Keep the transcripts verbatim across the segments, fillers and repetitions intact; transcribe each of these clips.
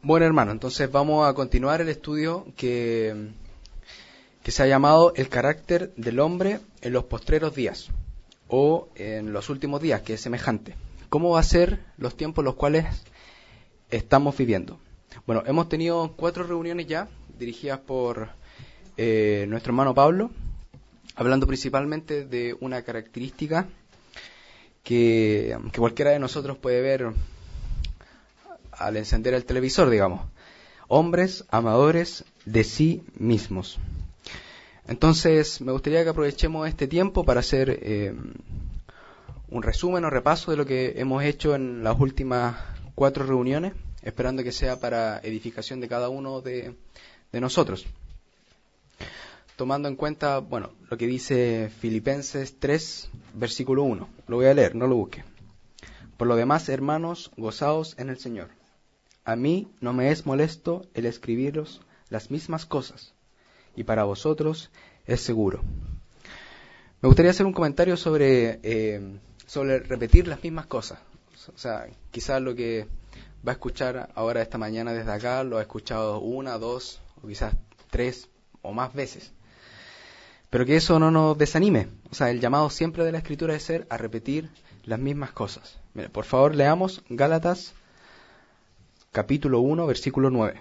Bueno, hermano, entonces vamos a continuar el estudio que, que se ha llamado El carácter del hombre en los postreros días, o en los últimos días, que es semejante. ¿Cómo va a ser los tiempos en los cuales estamos viviendo? Bueno, hemos tenido cuatro reuniones ya, dirigidas por eh, nuestro hermano Pablo, hablando principalmente de una característica que, que cualquiera de nosotros puede ver al encender el televisor, digamos. Hombres amadores de sí mismos. Entonces, me gustaría que aprovechemos este tiempo para hacer eh, un resumen o repaso de lo que hemos hecho en las últimas cuatro reuniones, esperando que sea para edificación de cada uno de, de nosotros. Tomando en cuenta, bueno, lo que dice Filipenses tres, versículo uno. Lo voy a leer, no lo busque. Por lo demás, hermanos, gozaos en el Señor. A mí no me es molesto el escribiros las mismas cosas, y para vosotros es seguro. Me gustaría hacer un comentario sobre, eh, sobre repetir las mismas cosas. O sea, quizás lo que va a escuchar ahora esta mañana desde acá lo ha escuchado una, dos, o quizás tres o más veces. Pero que eso no nos desanime. O sea, el llamado siempre de la Escritura es ser a repetir las mismas cosas. Mire, por favor, leamos Gálatas capítulo uno, versículo nueve.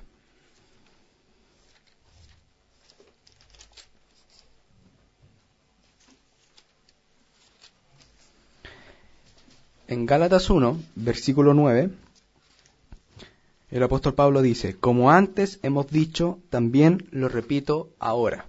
En Gálatas uno, versículo nueve, el apóstol Pablo dice: como antes hemos dicho, también lo repito ahora.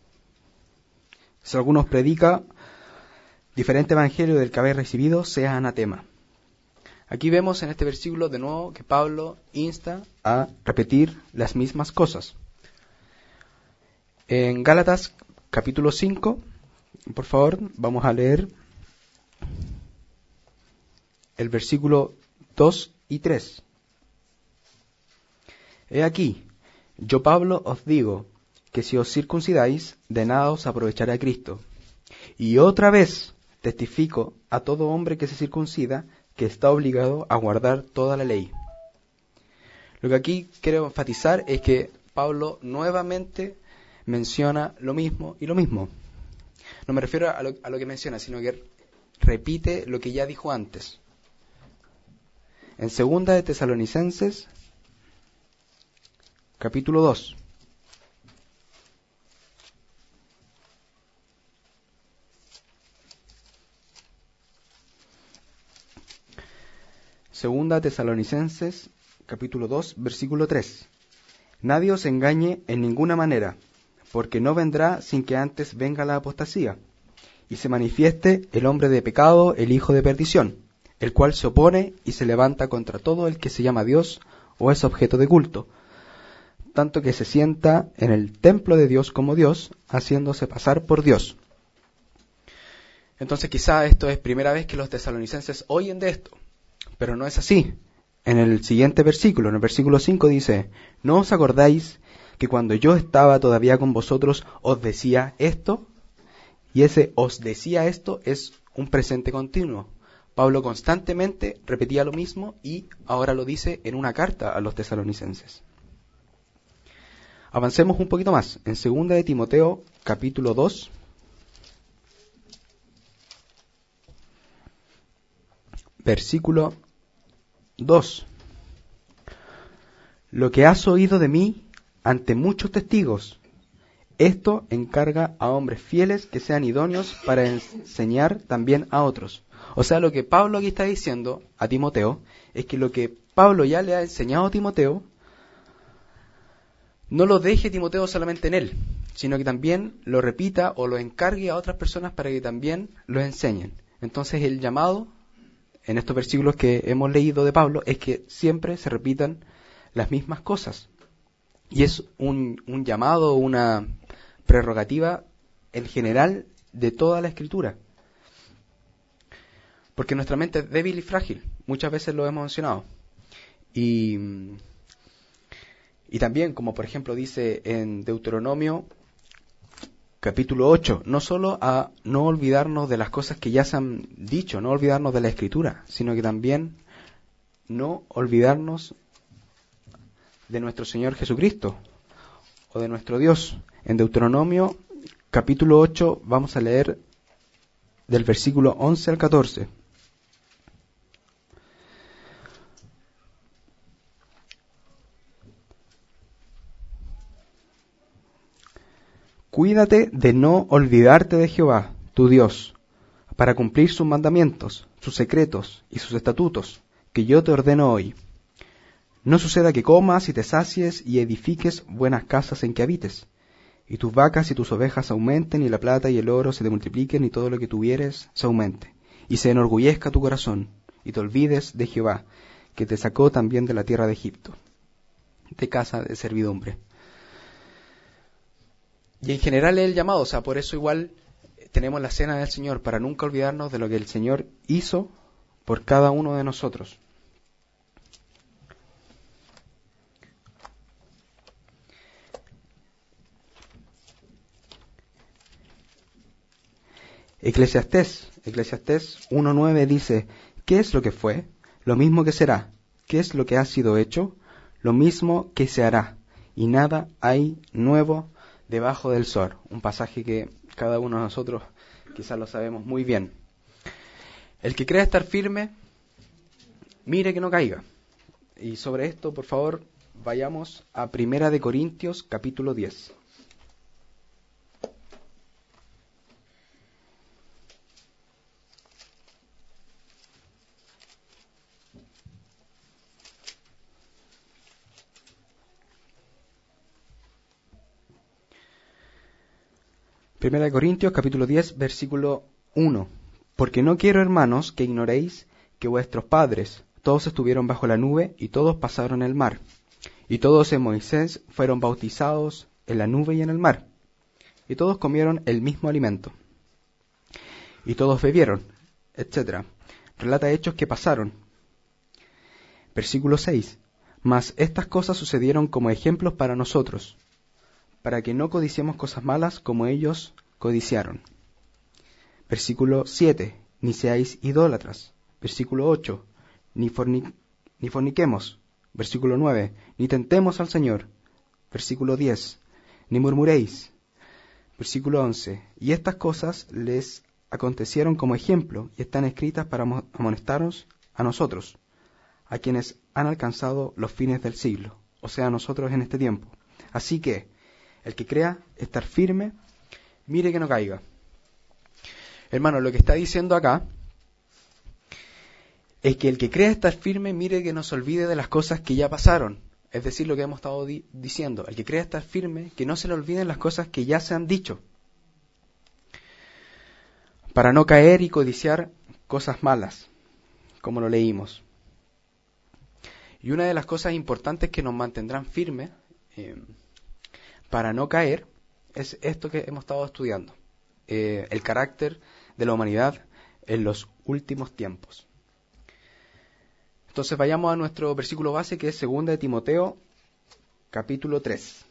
Si alguno predica diferente evangelio del que habéis recibido, sea anatema. Aquí vemos en este versículo de nuevo que Pablo insta a repetir las mismas cosas. En Gálatas capítulo cinco, por favor, vamos a leer el versículo dos y tres. He aquí, yo Pablo os digo que si os circuncidáis, de nada os aprovechará Cristo. Y otra vez testifico a todo hombre que se circuncida, que está obligado a guardar toda la ley. Lo que aquí quiero enfatizar es que Pablo nuevamente menciona lo mismo y lo mismo. No me refiero a lo, a lo que menciona, sino que repite lo que ya dijo antes. En segunda de Tesalonicenses, capítulo dos. Segunda Tesalonicenses, capítulo dos, versículo tres. Nadie os engañe en ninguna manera, porque no vendrá sin que antes venga la apostasía, y se manifieste el hombre de pecado, el hijo de perdición, el cual se opone y se levanta contra todo el que se llama Dios o es objeto de culto, tanto que se sienta en el templo de Dios como Dios, haciéndose pasar por Dios. Entonces quizá esto es primera vez que los tesalonicenses oyen de esto. Pero no es así. En el siguiente versículo, en el versículo cinco dice: ¿no os acordáis que cuando yo estaba todavía con vosotros os decía esto? Y ese os decía esto es un presente continuo. Pablo constantemente repetía lo mismo y ahora lo dice en una carta a los tesalonicenses. Avancemos un poquito más. En segunda de Timoteo, capítulo dos, versículo dos. Lo que has oído de mí ante muchos testigos, esto encarga a hombres fieles que sean idóneos para enseñar también a otros. O sea, lo que Pablo aquí está diciendo a Timoteo es que lo que Pablo ya le ha enseñado a Timoteo, no lo deje Timoteo solamente en él, sino que también lo repita o lo encargue a otras personas para que también lo enseñen. Entonces el llamado en estos versículos que hemos leído de Pablo es que siempre se repitan las mismas cosas. Y es un, un llamado, una prerrogativa en general de toda la Escritura. Porque nuestra mente es débil y frágil. Muchas veces lo hemos mencionado. Y, y también, como por ejemplo dice en Deuteronomio capítulo ocho, no solo a no olvidarnos de las cosas que ya se han dicho, no olvidarnos de la Escritura, sino que también no olvidarnos de nuestro Señor Jesucristo o de nuestro Dios. En Deuteronomio capítulo ocho vamos a leer del versículo once al catorce. Cuídate de no olvidarte de Jehová, tu Dios, para cumplir sus mandamientos, sus secretos y sus estatutos, que yo te ordeno hoy. No suceda que comas y te sacies y edifiques buenas casas en que habites, y tus vacas y tus ovejas aumenten, y la plata y el oro se te multipliquen, y todo lo que tuvieres se aumente, y se enorgullezca tu corazón, y te olvides de Jehová, que te sacó también de la tierra de Egipto, de casa de servidumbre. Y en general es el llamado, o sea, por eso igual tenemos la cena del Señor, para nunca olvidarnos de lo que el Señor hizo por cada uno de nosotros. Eclesiastés, Eclesiastés uno nueve dice, ¿qué es lo que fue? Lo mismo que será. ¿Qué es lo que ha sido hecho? Lo mismo que se hará. Y nada hay nuevo debajo del sol. Un pasaje que cada uno de nosotros quizás lo sabemos muy bien. El que crea estar firme, mire que no caiga. Y sobre esto, por favor, vayamos a Primera de Corintios, capítulo diez. Primera de Corintios, capítulo diez, versículo uno. Porque no quiero, hermanos, que ignoréis que vuestros padres todos estuvieron bajo la nube y todos pasaron el mar. Y todos en Moisés fueron bautizados en la nube y en el mar. Y todos comieron el mismo alimento. Y todos bebieron, etcétera. Relata hechos que pasaron. Versículo seis. Mas estas cosas sucedieron como ejemplos para nosotros, para que no codiciemos cosas malas como ellos codiciaron. Versículo siete. Ni seáis idólatras. Versículo ocho. Ni, forni- ni forniquemos. Versículo nueve. Ni tentemos al Señor. Versículo diez. Ni murmuréis. Versículo once. Y estas cosas les acontecieron como ejemplo y están escritas para amonestaros a nosotros, a quienes han alcanzado los fines del siglo, o sea, a nosotros en este tiempo. Así que, el que crea estar firme, mire que no caiga. Hermano, lo que está diciendo acá es que el que crea estar firme, mire que no se olvide de las cosas que ya pasaron. Es decir, lo que hemos estado di- diciendo. El que crea estar firme, que no se le olviden las cosas que ya se han dicho, para no caer y codiciar cosas malas, como lo leímos. Y una de las cosas importantes que nos mantendrán firmes, eh, para no caer, es esto que hemos estado estudiando, eh, el carácter de la humanidad en los últimos tiempos. Entonces vayamos a nuestro versículo base, que es segunda de Timoteo, capítulo tres.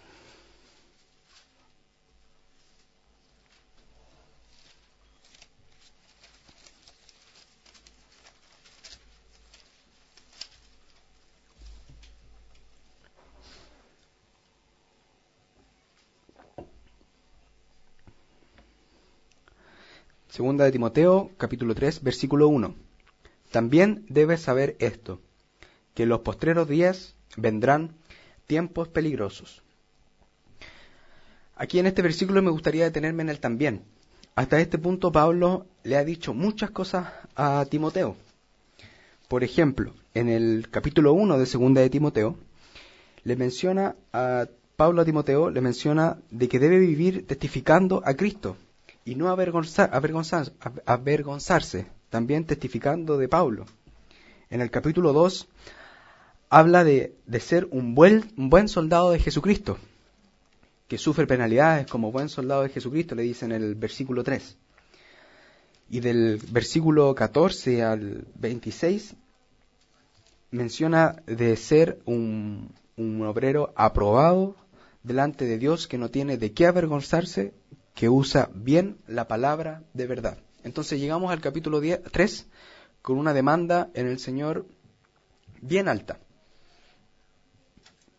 Segunda de Timoteo, capítulo tres, versículo uno. También debes saber esto, que en los postreros días vendrán tiempos peligrosos. Aquí en este versículo me gustaría detenerme en el también. Hasta este punto Pablo le ha dicho muchas cosas a Timoteo. Por ejemplo, en el capítulo uno de segunda de Timoteo, le menciona a Pablo a Timoteo, le menciona de que debe vivir testificando a Cristo y no avergonzar, avergonzar, avergonzarse, también testificando de Pablo. En el capítulo dos habla de, de ser un buen, un buen soldado de Jesucristo, que sufre penalidades como buen soldado de Jesucristo, le dice en el versículo tres. Y del versículo catorce al veintiséis menciona de ser un, un obrero aprobado delante de Dios, que no tiene de qué avergonzarse, que usa bien la palabra de verdad. Entonces llegamos al capítulo tres con una demanda en el Señor bien alta.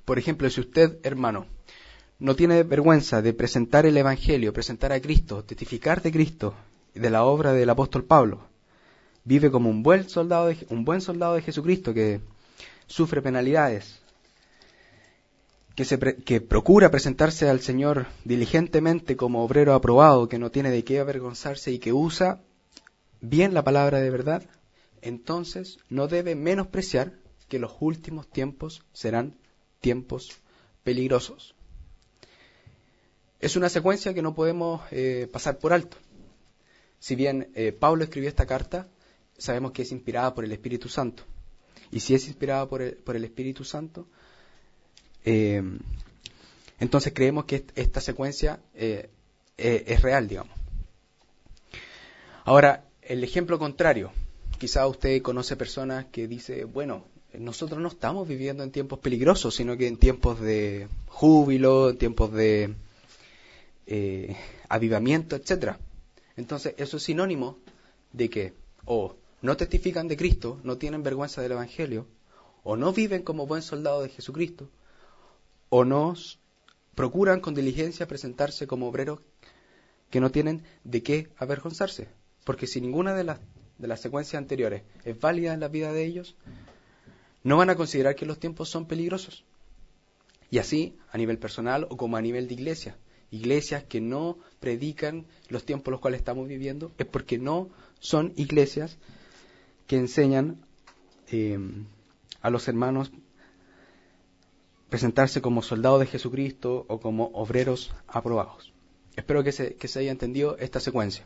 Por ejemplo, si usted, hermano, no tiene vergüenza de presentar el Evangelio, presentar a Cristo, testificar de Cristo y de la obra del apóstol Pablo, vive como un buen soldado de, un buen soldado de Jesucristo que sufre penalidades, que, se pre, que procura presentarse al Señor diligentemente como obrero aprobado, que no tiene de qué avergonzarse y que usa bien la palabra de verdad, entonces no debe menospreciar que los últimos tiempos serán tiempos peligrosos. Es una secuencia que no podemos eh, pasar por alto. Si bien eh, Pablo escribió esta carta, sabemos que es inspirada por el Espíritu Santo. Y si es inspirada por el, por el Espíritu Santo, eh, entonces creemos que esta secuencia eh, eh, es real, digamos. Ahora, el ejemplo contrario. Quizá usted conoce personas que dicen, bueno, nosotros no estamos viviendo en tiempos peligrosos, sino que en tiempos de júbilo, en tiempos de eh, avivamiento, etcétera. Entonces, eso es sinónimo de que o no testifican de Cristo, no tienen vergüenza del Evangelio, o no viven como buen soldado de Jesucristo, o no procuran con diligencia presentarse como obreros que no tienen de qué avergonzarse. Porque si ninguna de las, de las secuencias anteriores es válida en la vida de ellos, no van a considerar que los tiempos son peligrosos. Y así, a nivel personal o como a nivel de iglesia. Iglesias que no predican los tiempos los cuales estamos viviendo, es porque no son iglesias que enseñan eh, a los hermanos presentarse como soldados de Jesucristo o como obreros aprobados. Espero que se, que se haya entendido esta secuencia.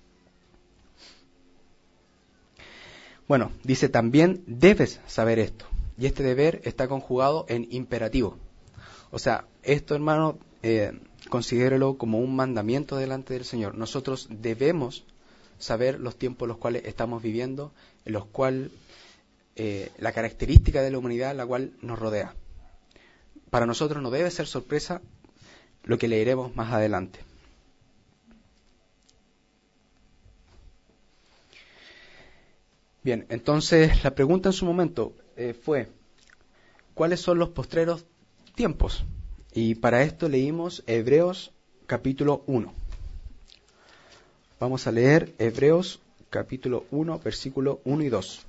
Bueno, dice también debes saber esto. Y este deber está conjugado en imperativo. O sea, esto, hermano, eh, considérelo como un mandamiento delante del Señor. Nosotros debemos saber los tiempos en los cuales estamos viviendo, en los cuales eh, la característica de la humanidad la cual nos rodea. Para nosotros no debe ser sorpresa lo que leeremos más adelante. Bien, entonces la pregunta en su momento eh, fue, ¿cuáles son los postreros tiempos? Y para esto leímos Hebreos capítulo uno. Vamos a leer Hebreos capítulo uno, versículo uno y dos.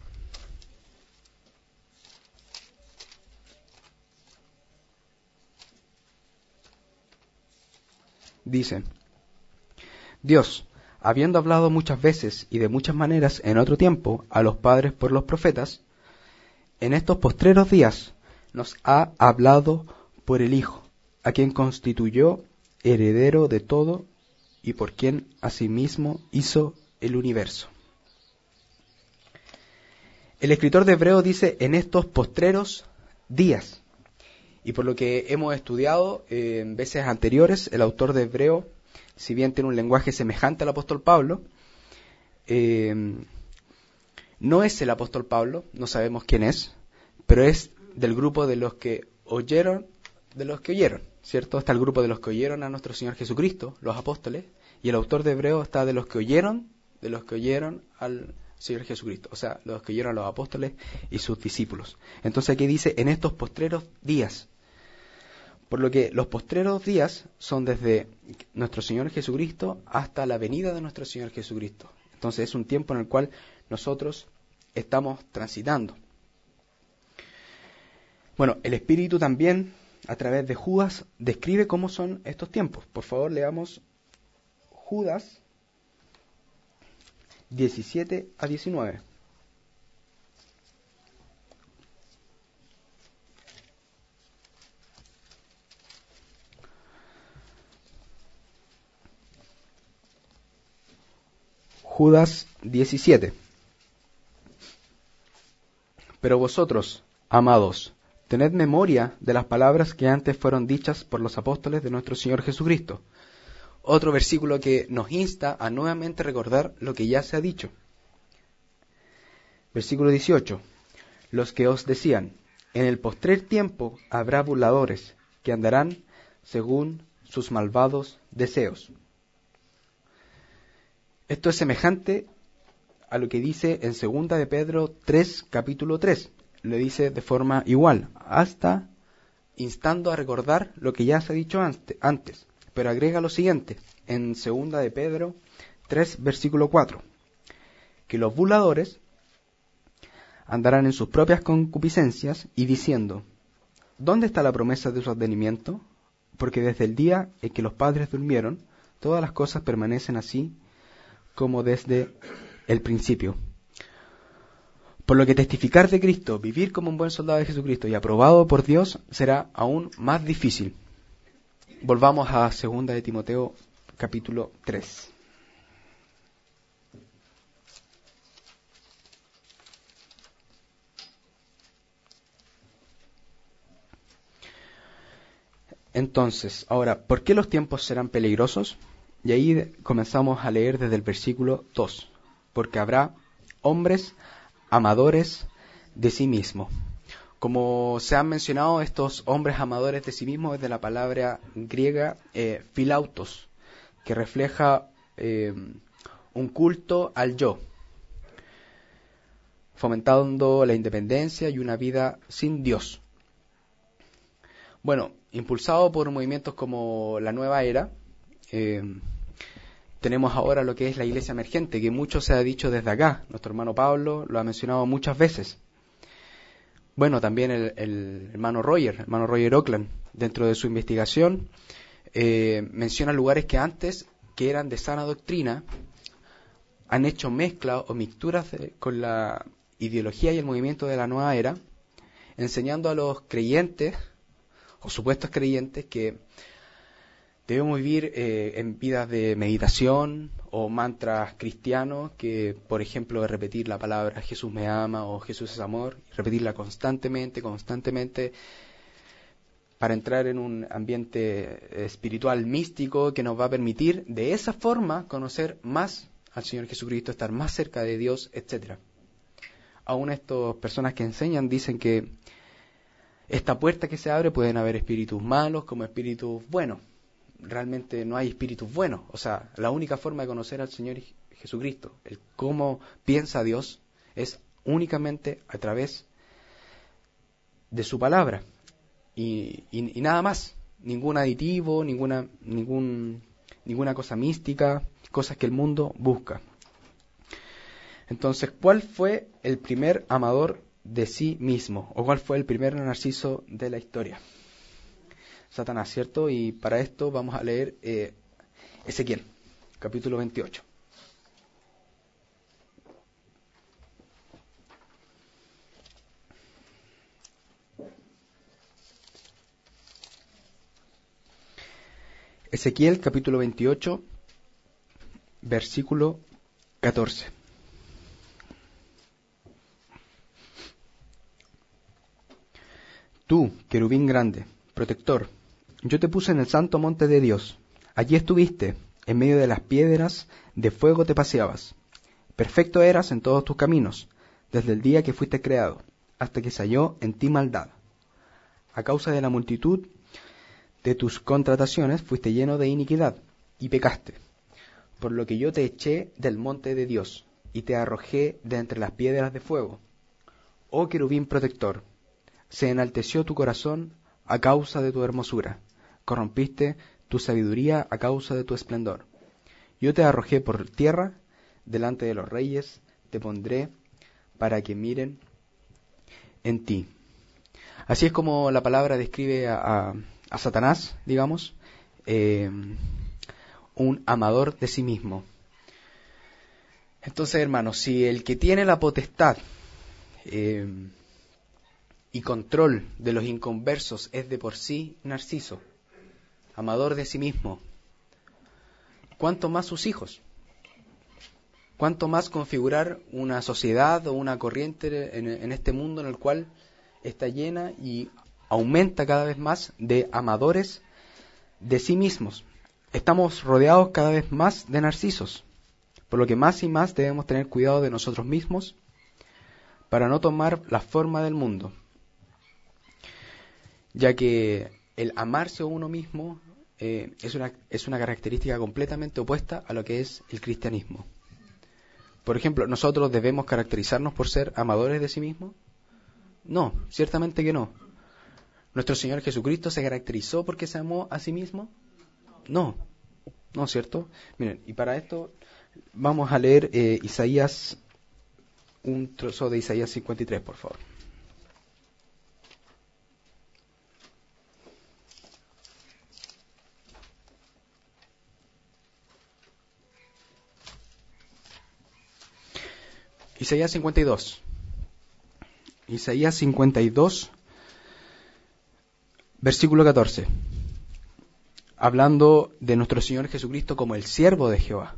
Dice, Dios, habiendo hablado muchas veces y de muchas maneras en otro tiempo a los padres por los profetas, en estos postreros días nos ha hablado por el Hijo, a quien constituyó heredero de todo y por quien asimismo hizo el universo. El escritor de Hebreos dice en estos postreros días. Y por lo que hemos estudiado eh, en veces anteriores, el autor de Hebreos, si bien tiene un lenguaje semejante al apóstol Pablo, eh, no es el apóstol Pablo, no sabemos quién es, pero es del grupo de los que oyeron, de los que oyeron, ¿cierto? Está el grupo de los que oyeron a nuestro Señor Jesucristo, los apóstoles, y el autor de Hebreos está de los que oyeron, de los que oyeron al Señor Jesucristo, o sea, los que oyeron a los apóstoles y sus discípulos. Entonces aquí dice, en estos postreros días. Por lo que los postreros días son desde nuestro Señor Jesucristo hasta la venida de nuestro Señor Jesucristo. Entonces es un tiempo en el cual nosotros estamos transitando. Bueno, el Espíritu también, a través de Judas, describe cómo son estos tiempos. Por favor, leamos Judas diecisiete a diecinueve. Judas diecisiete. Pero vosotros, amados, tened memoria de las palabras que antes fueron dichas por los apóstoles de nuestro Señor Jesucristo. Otro versículo que nos insta a nuevamente recordar lo que ya se ha dicho. Versículo dieciocho. Los que os decían, en el postrer tiempo habrá burladores que andarán según sus malvados deseos. Esto es semejante a lo que dice en segunda de Pedro tres, capítulo tres. Le dice de forma igual, hasta instando a recordar lo que ya se ha dicho antes, pero agrega lo siguiente, en segunda de Pedro tres, versículo cuatro, que los burladores andarán en sus propias concupiscencias y diciendo, ¿dónde está la promesa de su advenimiento? Porque desde el día en que los padres durmieron, todas las cosas permanecen así como desde el principio. Por lo que testificar de Cristo, vivir como un buen soldado de Jesucristo y aprobado por Dios será aún más difícil. Volvamos a segunda de Timoteo, capítulo tres. Entonces, ahora, ¿por qué los tiempos serán peligrosos? Y ahí comenzamos a leer desde el versículo dos. Porque habrá hombres amadores de sí mismos. Como se han mencionado, estos hombres amadores de sí mismos es de la palabra griega eh, philautos, que refleja eh, un culto al yo, fomentando la independencia y una vida sin Dios. Bueno, impulsado por movimientos como la Nueva Era, eh, tenemos ahora lo que es la iglesia emergente, que mucho se ha dicho desde acá. Nuestro hermano Pablo lo ha mencionado muchas veces. Bueno, también el, el hermano Roger, el hermano Roger Oakland, dentro de su investigación, eh, menciona lugares que antes, que eran de sana doctrina, han hecho mezclas o mixturas de, con la ideología y el movimiento de la Nueva Era, enseñando a los creyentes, o supuestos creyentes, que debemos vivir eh, en vidas de meditación o mantras cristianos, que por ejemplo es repetir la palabra Jesús me ama o Jesús es amor, repetirla constantemente, constantemente, para entrar en un ambiente espiritual místico que nos va a permitir de esa forma conocer más al Señor Jesucristo, estar más cerca de Dios, etcétera. Aún estas personas que enseñan dicen que esta puerta que se abre pueden haber espíritus malos como espíritus buenos. Realmente no hay espíritus buenos. O sea, la única forma de conocer al Señor Jesucristo, el cómo piensa Dios, es únicamente a través de su palabra. Y, y, y nada más. Ningún aditivo, ninguna, ningún, ninguna cosa mística, cosas que el mundo busca. Entonces, ¿cuál fue el primer amador de sí mismo? ¿O cuál fue el primer narciso de la historia? Satanás, ¿cierto? Y para esto vamos a leer eh, Ezequiel, capítulo veintiocho. Ezequiel, capítulo veintiocho, versículo catorce. Tú, querubín grande, protector, yo te puse en el santo monte de Dios. Allí estuviste, en medio de las piedras de fuego te paseabas. Perfecto eras en todos tus caminos, desde el día que fuiste creado, hasta que se halló en ti maldad. A causa de la multitud de tus contrataciones fuiste lleno de iniquidad, y pecaste. Por lo que yo te eché del monte de Dios, y te arrojé de entre las piedras de fuego. Oh querubín protector, se enalteció tu corazón a causa de tu hermosura, corrompiste tu sabiduría a causa de tu esplendor. Yo te arrojé por tierra, delante de los reyes te pondré para que miren en ti. Así es como la palabra describe a, a, a Satanás, digamos, eh, un amador de sí mismo. Entonces, hermanos, si el que tiene la potestad eh, y control de los inconversos es de por sí Narciso, amador de sí mismo, ¿cuánto más sus hijos? ¿Cuánto más configurar una sociedad o una corriente en, en este mundo en el cual está llena y aumenta cada vez más de amadores de sí mismos? Estamos rodeados cada vez más de narcisos, por lo que más y más debemos tener cuidado de nosotros mismos para no tomar la forma del mundo, ya que el amarse a uno mismo eh, es una, es una característica completamente opuesta a lo que es el cristianismo. Por ejemplo, ¿nosotros debemos caracterizarnos por ser amadores de sí mismos? No, ciertamente que no. ¿Nuestro Señor Jesucristo se caracterizó porque se amó a sí mismo? No, no es cierto. Miren, y para esto vamos a leer eh, Isaías, un trozo de Isaías cincuenta y tres, por favor. Isaías cincuenta y dos. Isaías cincuenta y dos, versículo catorce. Hablando de nuestro Señor Jesucristo como el siervo de Jehová.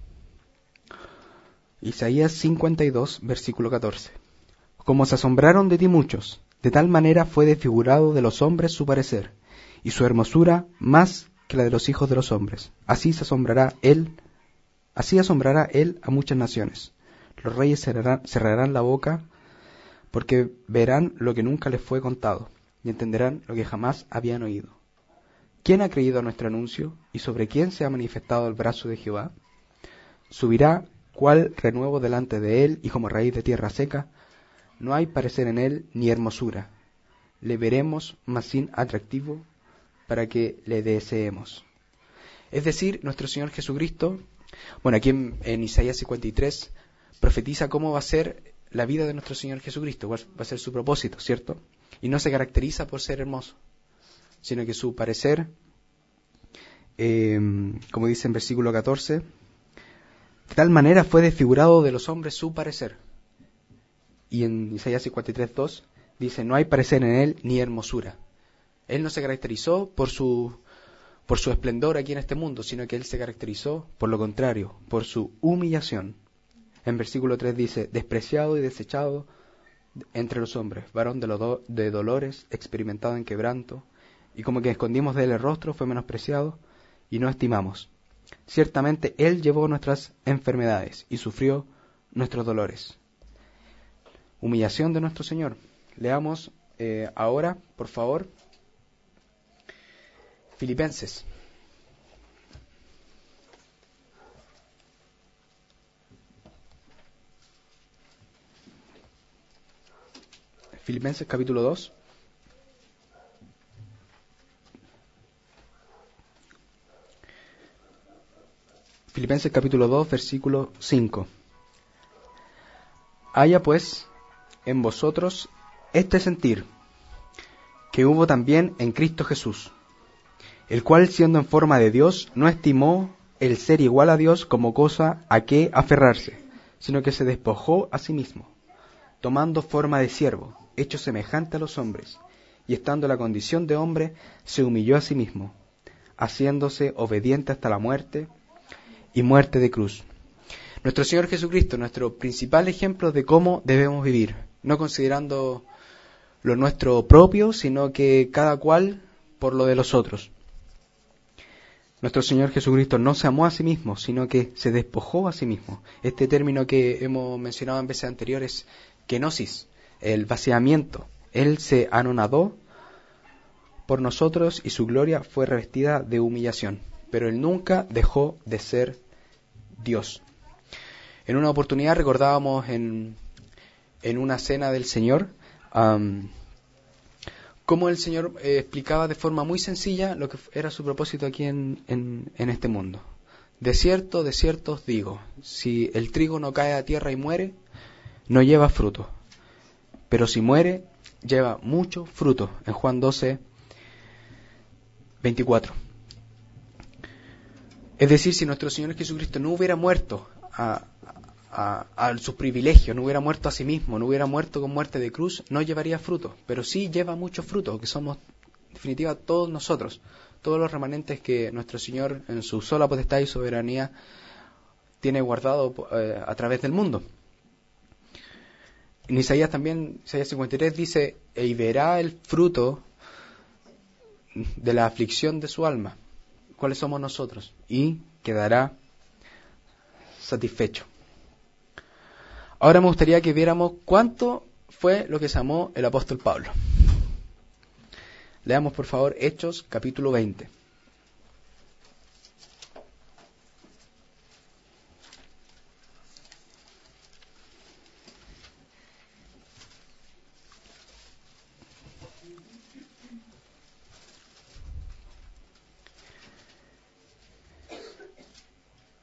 Isaías cincuenta y dos, versículo catorce. Como se asombraron de ti muchos, de tal manera fue desfigurado de los hombres su parecer, y su hermosura más que la de los hijos de los hombres. Así se asombrará él, así asombrará él a muchas naciones. Los reyes cerrarán, cerrarán la boca, porque verán lo que nunca les fue contado, y entenderán lo que jamás habían oído. ¿Quién ha creído a nuestro anuncio, y sobre quién se ha manifestado el brazo de Jehová? Subirá cual renuevo delante de él, y como raíz de tierra seca. No hay parecer en él ni hermosura. Le veremos, mas sin atractivo, para que le deseemos. Es decir, nuestro Señor Jesucristo, bueno, aquí en, en Isaías cincuenta y tres, profetiza cómo va a ser la vida de nuestro Señor Jesucristo, cuál va a ser su propósito, ¿cierto? Y no se caracteriza por ser hermoso, sino que su parecer, eh, como dice en versículo catorce, de tal manera fue desfigurado de los hombres su parecer. Y en Isaías cincuenta y tres, dos, dice, no hay parecer en él ni hermosura. Él no se caracterizó por su, por su esplendor aquí en este mundo, sino que él se caracterizó por lo contrario, por su humillación. En versículo tres dice, despreciado y desechado entre los hombres, varón de, lo do, de dolores, experimentado en quebranto, y como que escondimos de él el rostro, fue menospreciado y no estimamos. Ciertamente él llevó nuestras enfermedades y sufrió nuestros dolores. Humillación de nuestro Señor. Leamos eh, ahora, por favor, Filipenses. Filipenses capítulo dos. Filipenses capítulo dos, versículo cinco. Haya pues en vosotros este sentir que hubo también en Cristo Jesús, el cual siendo en forma de Dios no estimó el ser igual a Dios como cosa a que aferrarse, sino que se despojó a sí mismo, tomando forma de siervo, hecho semejante a los hombres, y estando en la condición de hombre, se humilló a sí mismo, haciéndose obediente hasta la muerte y muerte de cruz. Nuestro Señor Jesucristo, nuestro principal ejemplo de cómo debemos vivir, no considerando lo nuestro propio, sino que cada cual por lo de los otros. Nuestro Señor Jesucristo no se amó a sí mismo, sino que se despojó a sí mismo. Este término que hemos mencionado en veces anteriores, kenosis, el vaciamiento. Él se anonadó por nosotros y su gloria fue revestida de humillación. Pero Él nunca dejó de ser Dios. En una oportunidad recordábamos en, en una cena del Señor, um, cómo el Señor eh, explicaba de forma muy sencilla lo que era su propósito aquí en, en, en este mundo. De cierto, de cierto os digo, si el trigo no cae a tierra y muere, no lleva fruto. Pero si muere, lleva mucho fruto. En Juan doce, veinticuatro. Es decir, si nuestro Señor Jesucristo no hubiera muerto a, a, a sus privilegios, no hubiera muerto a sí mismo, no hubiera muerto con muerte de cruz, no llevaría fruto. Pero sí lleva mucho fruto, que somos, en definitiva, todos nosotros, todos los remanentes que nuestro Señor, en su sola potestad y soberanía, tiene guardado eh, a través del mundo. En Isaías también, Isaías cincuenta y tres dice, y verá el fruto de la aflicción de su alma. ¿Cuáles somos nosotros? Y quedará satisfecho. Ahora me gustaría que viéramos cuánto fue lo que se amó el apóstol Pablo. Leamos por favor Hechos capítulo veinte.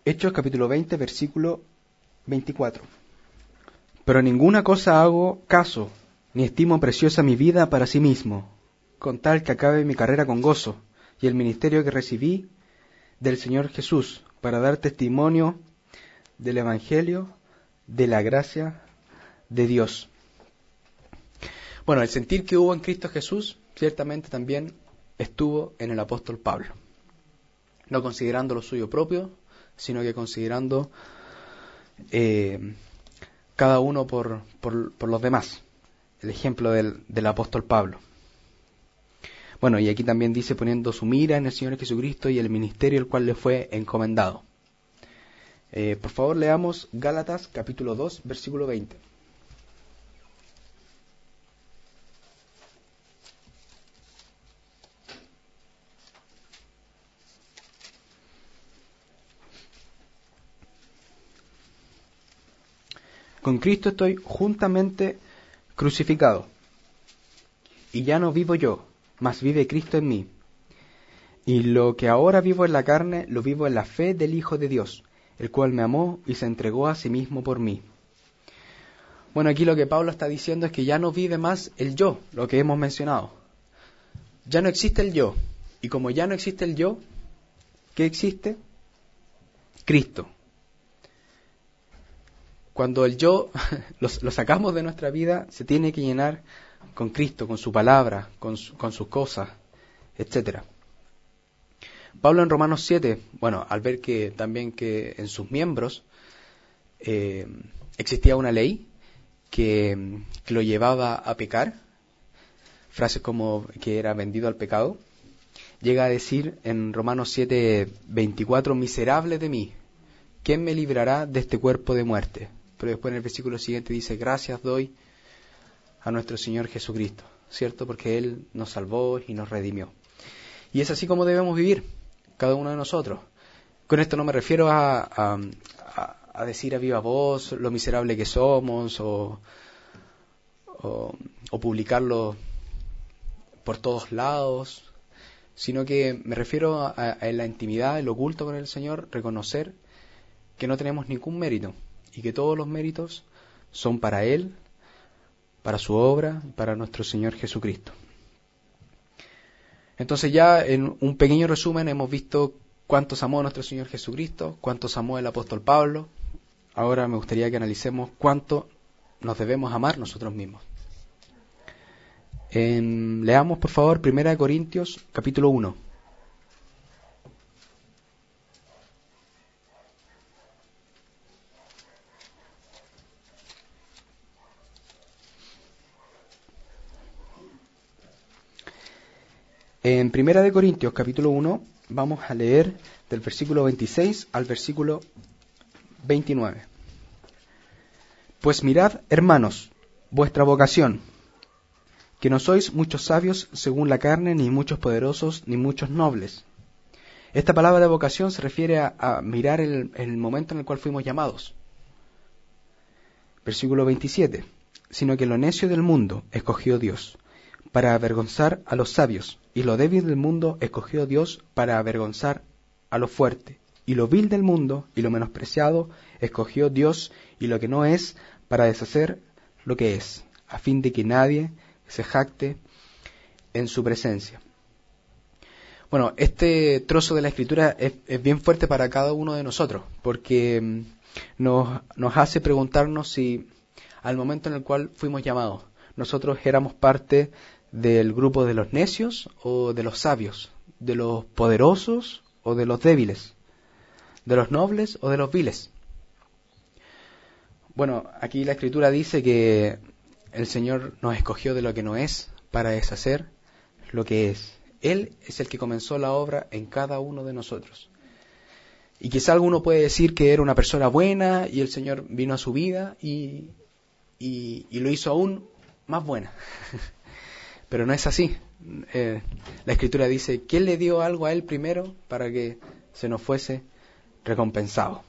Hechos capítulo veinte, versículo veinticuatro. Pero ninguna cosa hago caso, ni estimo preciosa mi vida para sí mismo, con tal que acabe mi carrera con gozo y el ministerio que recibí del Señor Jesús, para dar testimonio del Evangelio, de la gracia de Dios. Bueno, el sentir que hubo en Cristo Jesús, ciertamente también estuvo en el apóstol Pablo. No considerando lo suyo propio, sino que considerando eh, cada uno por, por, por los demás. El ejemplo del, del apóstol Pablo. Bueno, y aquí también dice, poniendo su mira en el Señor Jesucristo y el ministerio el cual le fue encomendado. Eh, por favor, leamos Gálatas capítulo dos, versículo veinte. Con Cristo estoy juntamente crucificado, y ya no vivo yo, mas vive Cristo en mí. Y lo que ahora vivo en la carne, lo vivo en la fe del Hijo de Dios, el cual me amó y se entregó a sí mismo por mí. Bueno, aquí lo que Pablo está diciendo es que ya no vive más el yo, lo que hemos mencionado. Ya no existe el yo. Y como ya no existe el yo, ¿qué existe? Cristo. Cuando el yo lo, lo sacamos de nuestra vida, se tiene que llenar con Cristo, con su palabra, con, su, con sus cosas, etcétera. Pablo en Romanos siete, bueno, al ver que también que en sus miembros eh, existía una ley que, que lo llevaba a pecar, frases como que era vendido al pecado, llega a decir en Romanos siete, veinticuatro, miserable de mí, ¿quién me librará de este cuerpo de muerte? Pero después en el versículo siguiente dice, gracias doy a nuestro Señor Jesucristo, ¿cierto? Porque Él nos salvó y nos redimió. Y es así como debemos vivir, cada uno de nosotros. Con esto no me refiero a, a, a decir a viva voz lo miserable que somos o, o, o publicarlo por todos lados, sino que me refiero a, a en la intimidad, el oculto con el Señor, reconocer que no tenemos ningún mérito y que todos los méritos son para Él, para su obra, para nuestro Señor Jesucristo. Entonces ya en un pequeño resumen hemos visto cuántos amó nuestro Señor Jesucristo, cuántos amó el apóstol Pablo. Ahora me gustaría que analicemos cuánto nos debemos amar nosotros mismos. En, leamos por favor Primera de Corintios capítulo uno. En Primera de Corintios capítulo uno vamos a leer del versículo veintiséis al versículo veintinueve. Pues mirad, hermanos, vuestra vocación, que no sois muchos sabios según la carne, ni muchos poderosos, ni muchos nobles. Esta palabra de vocación se refiere a, a mirar el, el momento en el cual fuimos llamados. Versículo veintisiete. Sino que lo necio del mundo escogió Dios para avergonzar a los sabios, y lo débil del mundo escogió Dios para avergonzar a lo fuerte, y lo vil del mundo y lo menospreciado escogió Dios y lo que no es para deshacer lo que es, a fin de que nadie se jacte en su presencia. Bueno, este trozo de la Escritura es, es bien fuerte para cada uno de nosotros, porque nos, nos hace preguntarnos si al momento en el cual fuimos llamados, nosotros éramos parte del grupo de los necios o de los sabios, de los poderosos o de los débiles, de los nobles o de los viles. Bueno, aquí la Escritura dice que el Señor nos escogió de lo que no es para deshacer lo que es. Él es el que comenzó la obra en cada uno de nosotros. Y quizá alguno puede decir que era una persona buena y el Señor vino a su vida y, y, y lo hizo aún más buena. Pero no es así. Eh, la Escritura dice que Él le dio algo a Él primero para que se nos fuese recompensado.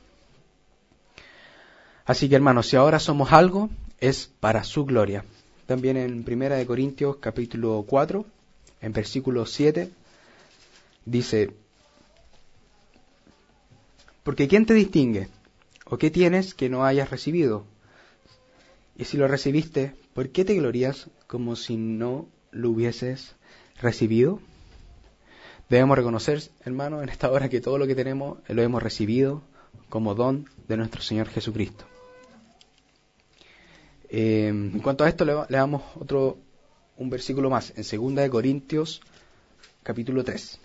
Así que hermanos, si ahora somos algo, es para su gloria. También en Primera de Corintios capítulo cuatro, en versículo siete, dice: Porque ¿quién te distingue? ¿O qué tienes que no hayas recibido? Y si lo recibiste, ¿por qué te glorías como si no lo hubieses recibido? Debemos reconocer, hermanos, en esta hora que todo lo que tenemos lo hemos recibido como don de nuestro Señor Jesucristo. Eh, en cuanto a esto, le, le damos otro, un versículo más, en segunda de Corintios, capítulo tres.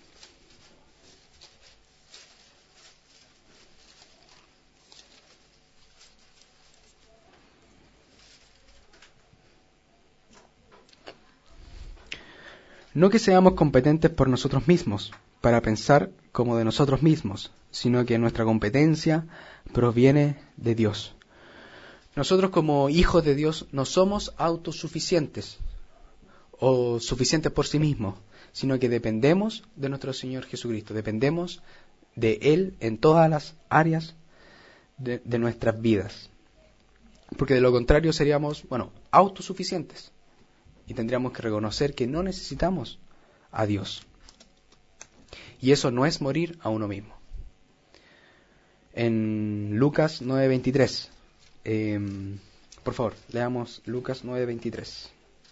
No que seamos competentes por nosotros mismos, para pensar como de nosotros mismos, sino que nuestra competencia proviene de Dios. Nosotros como hijos de Dios no somos autosuficientes o suficientes por sí mismos, sino que dependemos de nuestro Señor Jesucristo, dependemos de Él en todas las áreas de, de nuestras vidas. Porque de lo contrario seríamos, bueno, autosuficientes. Y tendríamos que reconocer que no necesitamos a Dios. Y eso no es morir a uno mismo. En Lucas nueve veintitrés, eh, por favor, leamos Lucas nueve veintitrés.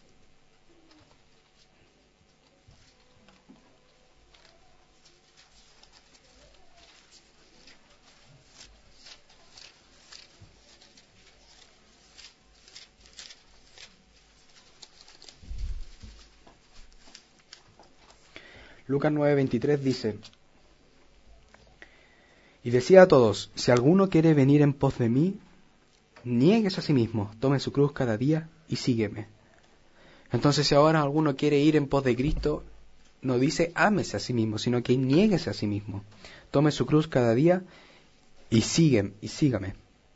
Lucas nueve veintitrés dice: y decía a todos, si alguno quiere venir en pos de mí, niéguese a sí mismo, tome su cruz cada día y sígueme. Entonces, si ahora alguno quiere ir en pos de Cristo, no dice ámese a sí mismo, sino que niéguese a sí mismo, tome su cruz cada día y sígueme, y sígame.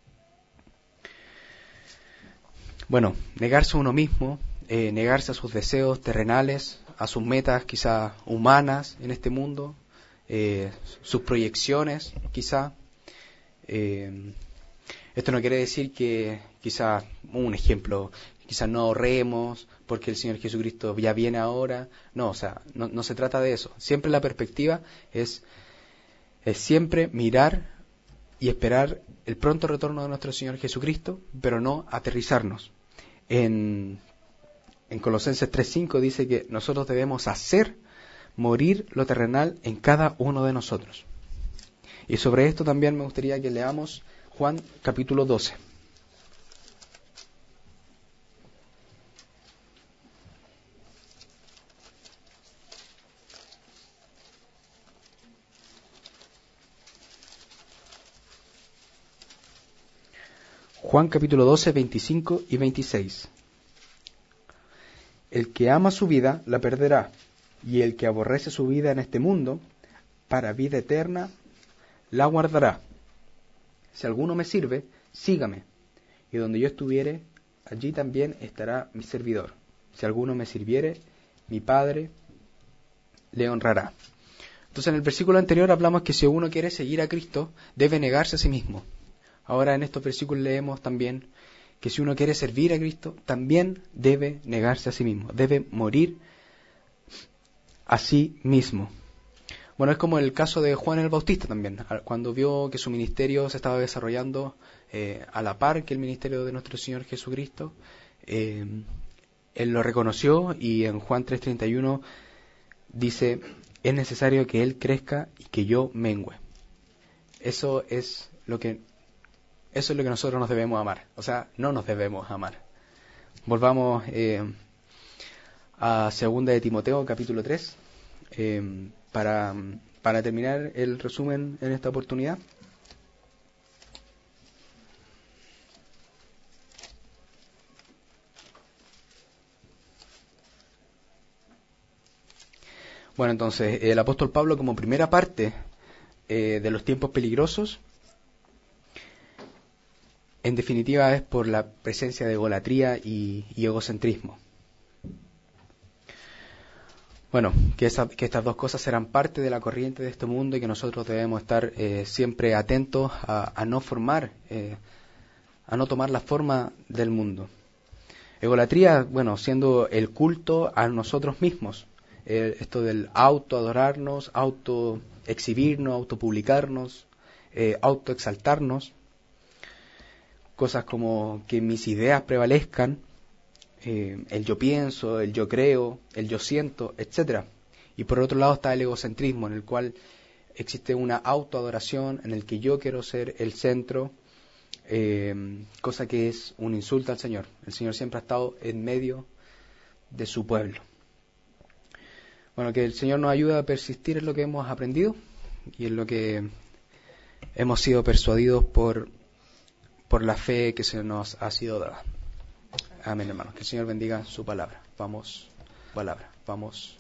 Bueno, negarse a uno mismo, eh, negarse a sus deseos terrenales, a sus metas quizá humanas en este mundo, eh, sus proyecciones quizá. Eh, esto no quiere decir que quizá, un ejemplo, quizá no ahorremos porque el Señor Jesucristo ya viene ahora. No, o sea, no, no se trata de eso. Siempre la perspectiva es, es siempre mirar y esperar el pronto retorno de nuestro Señor Jesucristo, pero no aterrizarnos. En En Colosenses tres cinco dice que nosotros debemos hacer morir lo terrenal en cada uno de nosotros. Y sobre esto también me gustaría que leamos Juan capítulo doce. Juan capítulo doce, veinticinco y veintiséis. El que ama su vida la perderá, y el que aborrece su vida en este mundo, para vida eterna, la guardará. Si alguno me sirve, sígame, y donde yo estuviere, allí también estará mi servidor. Si alguno me sirviere, mi Padre le honrará. Entonces, en el versículo anterior hablamos que si uno quiere seguir a Cristo, debe negarse a sí mismo. Ahora en estos versículos leemos también que si uno quiere servir a Cristo, también debe negarse a sí mismo, debe morir a sí mismo. Bueno, es como el caso de Juan el Bautista también, cuando vio que su ministerio se estaba desarrollando eh, a la par que el ministerio de nuestro Señor Jesucristo, eh, él lo reconoció y en Juan tres treinta y uno dice, es necesario que Él crezca y que yo mengüe. Eso es lo que Eso es lo que nosotros nos debemos amar. O sea, no nos debemos amar. Volvamos eh, a segunda de Timoteo, capítulo tres, eh, para, para terminar el resumen en esta oportunidad. Bueno, entonces, el apóstol Pablo, como primera parte eh, de los tiempos peligrosos, en definitiva es por la presencia de egolatría y, y egocentrismo. Bueno, que, esa, que estas dos cosas serán parte de la corriente de este mundo y que nosotros debemos estar eh, siempre atentos a, a no formar, eh, a no tomar la forma del mundo. Egolatría, bueno, siendo el culto a nosotros mismos, eh, esto del auto-adorarnos, auto-exhibirnos, auto-publicarnos, eh, autoexaltarnos, cosas como que mis ideas prevalezcan, eh, el yo pienso, el yo creo, el yo siento, etcétera. Y por otro lado está el egocentrismo, en el cual existe una autoadoración, en el que yo quiero ser el centro, eh, cosa que es un insulto al Señor. El Señor siempre ha estado en medio de su pueblo. Bueno, que el Señor nos ayude a persistir en lo que hemos aprendido y en lo que hemos sido persuadidos por, por la fe que se nos ha sido dada. Amén, hermanos. Que el Señor bendiga su palabra. Vamos, palabra. Vamos.